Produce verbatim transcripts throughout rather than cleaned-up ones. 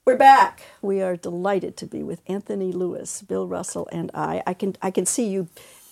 We're back. We are delighted to be with Anthony Lewis, Bill Russell, and I. I can I can see you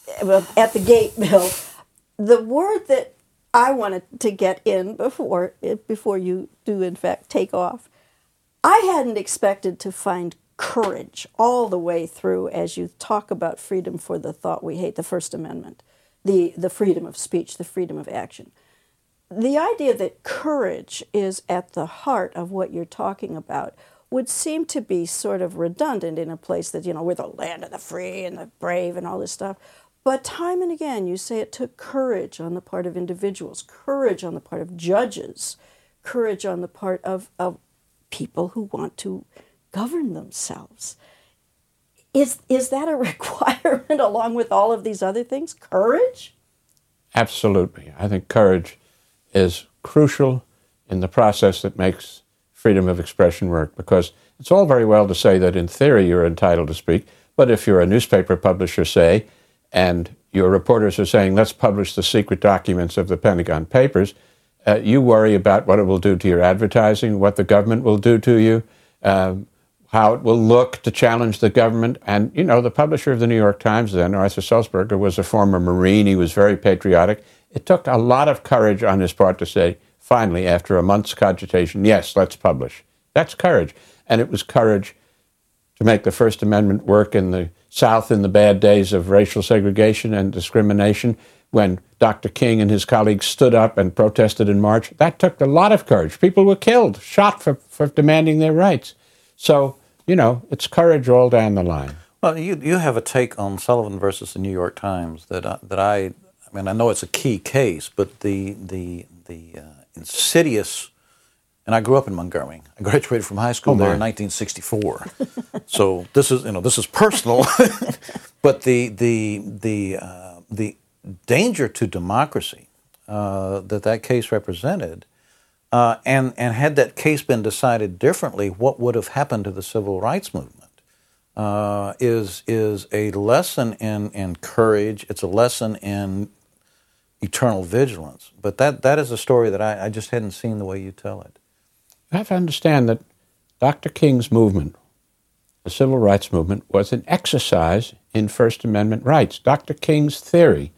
at the gate, Bill. The word that I wanted to get in before before you do in fact take off, I hadn't expected to find courage all the way through as you talk about freedom for the thought we hate, the First Amendment, the the freedom of speech, the freedom of action. The idea that courage is at the heart of what you're talking about would seem to be sort of redundant in a place that, you know, we're the land of the free and the brave and all this stuff. But time and again, you say it took courage on the part of individuals, courage on the part of judges, courage on the part of, of people who want to govern themselves. Is, is that a requirement along with all of these other things? Courage? Absolutely. I think courage is crucial in the process that makes freedom of expression work, because it's all very well to say that in theory you're entitled to speak, but if you're a newspaper publisher, say, and your reporters are saying, let's publish the secret documents of the Pentagon Papers, uh, you worry about what it will do to your advertising, what the government will do to you, um, how it will look to challenge the government. And, you know, the publisher of the New York Times then, Arthur Sulzberger, was a former Marine. He was very patriotic. It took a lot of courage on his part to say, finally, after a month's cogitation, yes, let's publish. That's courage. And it was courage to make the First Amendment work in the South in the bad days of racial segregation and discrimination, when Doctor King and his colleagues stood up and protested in March. That took a lot of courage. People were killed, shot for, for demanding their rights. So, you know, it's courage all down the line. Well, you you have a take on Sullivan versus the New York Times that I, that I, I mean, I know it's a key case, but the the the uh, insidious, and I grew up in Montgomery. I graduated from high school oh there in nineteen sixty-four. So this is you know this is personal, but the the the uh, the danger to democracy uh, that that case represented. Uh, and, and had that case been decided differently, what would have happened to the civil rights movement uh, is is a lesson in, in courage. It's a lesson in eternal vigilance. But that, that is a story that I, I just hadn't seen the way you tell it. You have to understand that Doctor King's movement, the civil rights movement, was an exercise in First Amendment rights. Doctor King's theory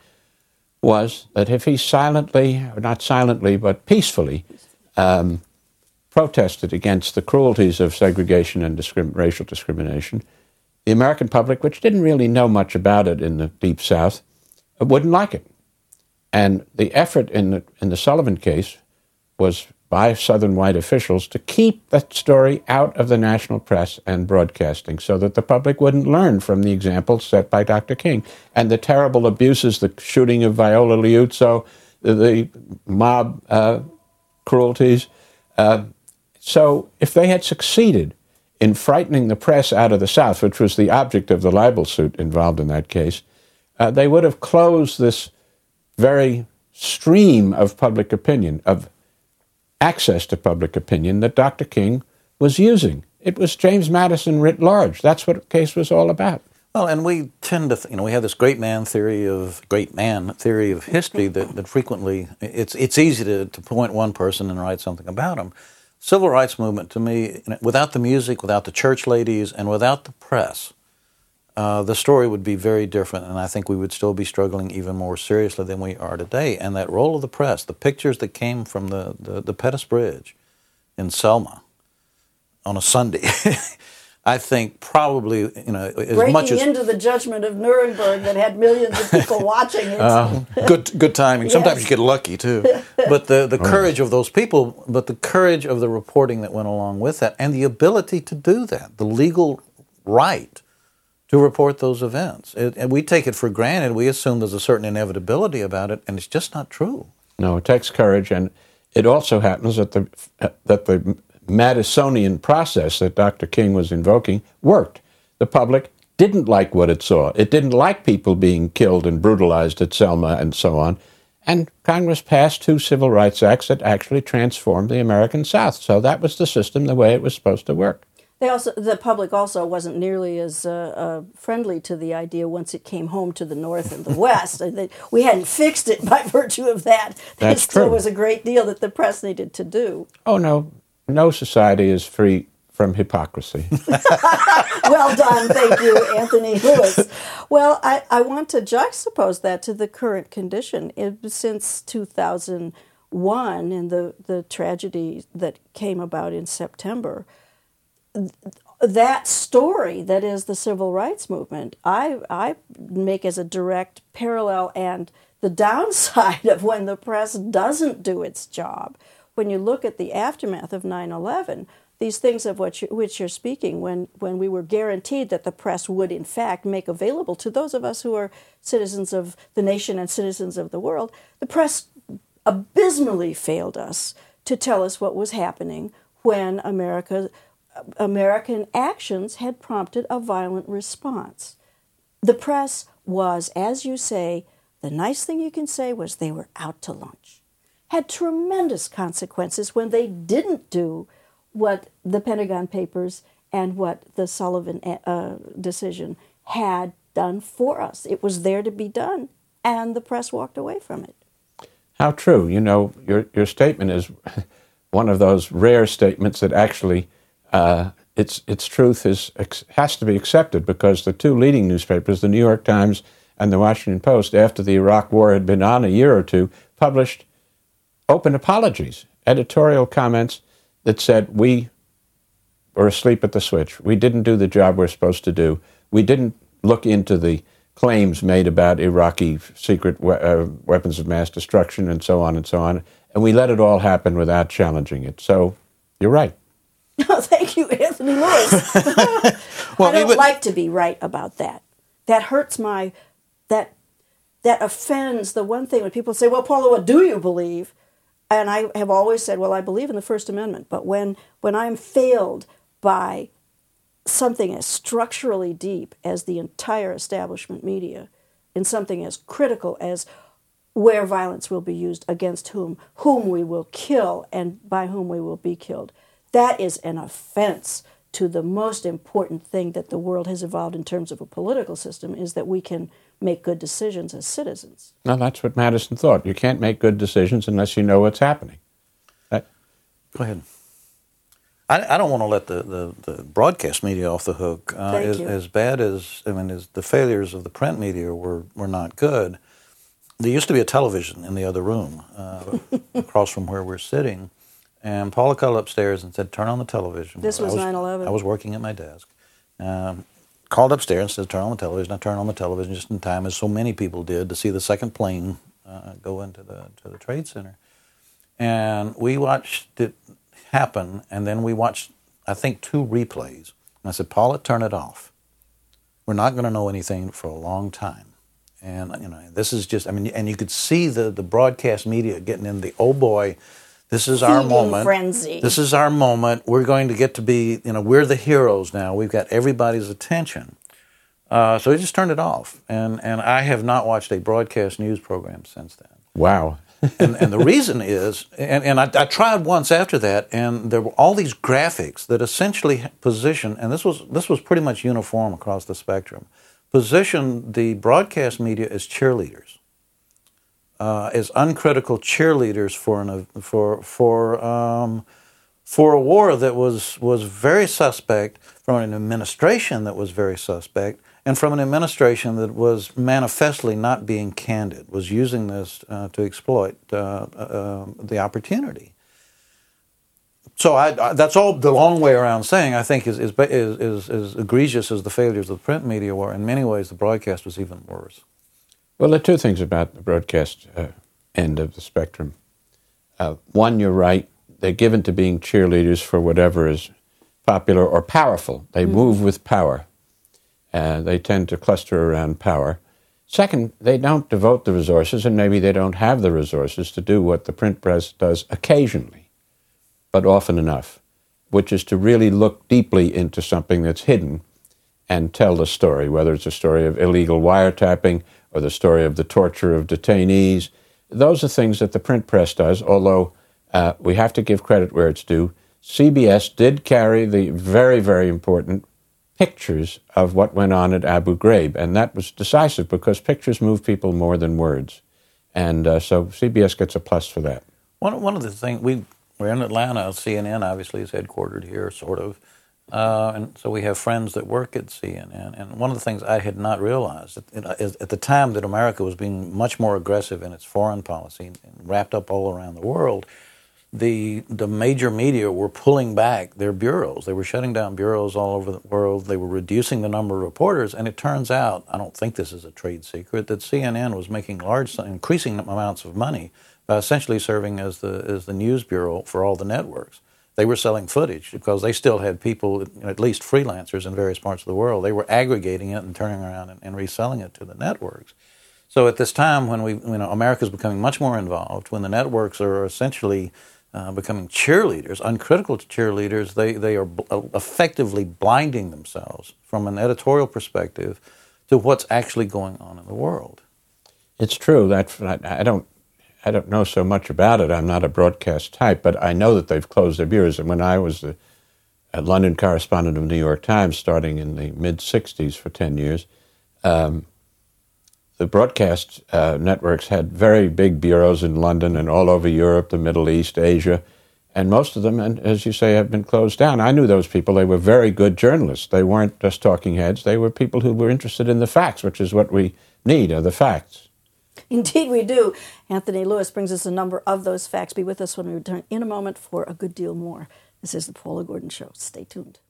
was that if he silently, or not silently, but peacefully, Um, protested against the cruelties of segregation and discrim- racial discrimination, the American public, which didn't really know much about it in the Deep South, uh, wouldn't like it. And the effort in the, in the Sullivan case was by Southern white officials to keep that story out of the national press and broadcasting so that the public wouldn't learn from the example set by Doctor King. And the terrible abuses, the shooting of Viola Liuzzo, the, the mob uh, cruelties. Uh, so if they had succeeded in frightening the press out of the South, which was the object of the libel suit involved in that case, uh, they would have closed this very stream of public opinion, of access to public opinion that Doctor King was using. It was James Madison writ large. That's what the case was all about. Well, and we tend to, th- you know, we have this great man theory of great man theory of history that, that frequently it's it's easy to, to point one person and write something about him. Civil rights movement, to me, without the music, without the church ladies, and without the press, uh, the story would be very different, and I think we would still be struggling even more seriously than we are today. And that role of the press, the pictures that came from the the, the Pettus Bridge in Selma on a Sunday. I think probably, you know, as Breaking much as... into the judgment of Nuremberg that had millions of people watching it. Uh, good good timing. Sometimes yes. You get lucky, too. But the, the courage of those people, but the courage of the reporting that went along with that, and the ability to do that, the legal right to report those events. It, and we take it for granted. We assume there's a certain inevitability about it, and it's just not true. No, it takes courage, and it also happens that the uh, that the... Madisonian process that Doctor King was invoking worked. The public didn't like what it saw. It didn't like people being killed and brutalized at Selma and so on. And Congress passed two civil rights acts that actually transformed the American South. So that was the system, the way it was supposed to work. They also, the public also wasn't nearly as uh, uh, friendly to the idea once it came home to the North and the West. We hadn't fixed it by virtue of that. There still true. was a great deal that the press needed to do. Oh, no. No society is free from hypocrisy. Well done, thank you, Anthony Lewis. Well, I, I want to juxtapose that to the current condition. It, since two thousand one and the, the tragedy that came about in September, that story that is the civil rights movement, I, I make as a direct parallel and the downside of when the press doesn't do its job. When you look at the aftermath of nine eleven, these things of which, which you're speaking, when, when we were guaranteed that the press would in fact make available to those of us who are citizens of the nation and citizens of the world, the press abysmally failed us to tell us what was happening when America, American actions had prompted a violent response. The press was, as you say, the nice thing you can say was they were out to lunch. Had tremendous consequences when they didn't do what the Pentagon Papers and what the Sullivan uh, decision had done for us. It was there to be done, and the press walked away from it. How true. You know, your your statement is one of those rare statements that actually uh, its its truth is has to be accepted, because the two leading newspapers, the New York Times and the Washington Post, after the Iraq War had been on a year or two, published open apologies, editorial comments that said, we were asleep at the switch. We didn't do the job we're supposed to do. We didn't look into the claims made about Iraqi secret we- uh, weapons of mass destruction and so on and so on, and we let it all happen without challenging it. So you're right. Oh, thank you, Anthony Lewis. well, I don't would... like to be right about that. That hurts my, that that offends the one thing when people say, well, Paula, what do you believe? And I have always said, well, I believe in the First Amendment, but when, when I'm failed by something as structurally deep as the entire establishment media, in something as critical as where violence will be used against whom, whom we will kill, and by whom we will be killed, that is an offense to the most important thing that the world has evolved in terms of a political system, is that we can make good decisions as citizens. No, that's what Madison thought. You can't make good decisions unless you know what's happening. That... Go ahead. I, I don't want to let the, the, the broadcast media off the hook. Uh, Thank as, you. as bad as, I mean, as the failures of the print media were, were not good, there used to be a television in the other room uh, across from where we're sitting. And Paula called upstairs and said, turn on the television. This was nine eleven. I was working at my desk. Um, called upstairs and said, turn on the television. I turned on the television just in time, as so many people did, to see the second plane uh, go into the to the Trade Center. And we watched it happen, and then we watched, I think, two replays. And I said, Paula, turn it off. We're not going to know anything for a long time. And, you know, this is just, I mean, and you could see the, the broadcast media getting in the, oh boy, this is our moment. Frenzy. This is our moment. We're going to get to be, you know, we're the heroes now. We've got everybody's attention. Uh, so we just turned it off. And, and I have not watched a broadcast news program since then. Wow. and, and the reason is, and, and I, I tried once after that, and there were all these graphics that essentially position, and this was this was pretty much uniform across the spectrum, position the broadcast media as cheerleaders. Uh, as uncritical cheerleaders for an for for um, for a war that was was very suspect, from an administration that was very suspect, and from an administration that was manifestly not being candid, was using this uh, to exploit uh, uh, the opportunity. So I, I, that's all the long way around saying, I think, is is, is is is egregious as the failures of the print media were. In many ways, the broadcast was even worse. Well, there are two things about the broadcast uh, end of the spectrum. Uh, one, you're right, they're given to being cheerleaders for whatever is popular or powerful. They mm-hmm. move with power. Uh, they tend to cluster around power. Second, they don't devote the resources, and maybe they don't have the resources to do what the print press does occasionally, but often enough, which is to really look deeply into something that's hidden and tell the story, whether it's a story of illegal wiretapping or the story of the torture of detainees. Those are things that the print press does, although uh, we have to give credit where it's due. C B S did carry the very, very important pictures of what went on at Abu Ghraib, and that was decisive because pictures move people more than words. And uh, so C B S gets a plus for that. One, one of the things, we, we're in Atlanta, C N N obviously is headquartered here, sort of, Uh, and so we have friends that work at C N N. And one of the things I had not realized at, at the time that America was being much more aggressive in its foreign policy and wrapped up all around the world, the the major media were pulling back their bureaus. They were shutting down bureaus all over the world. They were reducing the number of reporters. And it turns out, I don't think this is a trade secret, that C N N was making large, increasing amounts of money by essentially serving as the as the news bureau for all the networks. They were selling footage because they still had people, at least freelancers in various parts of the world. They were aggregating it and turning around and, and reselling it to the networks. So at this time when we, you know, America is becoming much more involved, when the networks are essentially uh, becoming cheerleaders, uncritical cheerleaders, they, they are b- effectively blinding themselves from an editorial perspective to what's actually going on in the world. It's true. That I, I don't I don't know so much about it. I'm not a broadcast type, but I know that they've closed their bureaus. And when I was the a London correspondent of the New York Times, starting in the mid-sixties for ten years, um, the broadcast uh, networks had very big bureaus in London and all over Europe, the Middle East, Asia, and most of them, and as you say, have been closed down. I knew those people. They were very good journalists. They weren't just talking heads. They were people who were interested in the facts, which is what we need, are the facts. Indeed we do. Anthony Lewis brings us a number of those facts. Be with us when we return in a moment for a good deal more. This is the Paula Gordon Show. Stay tuned.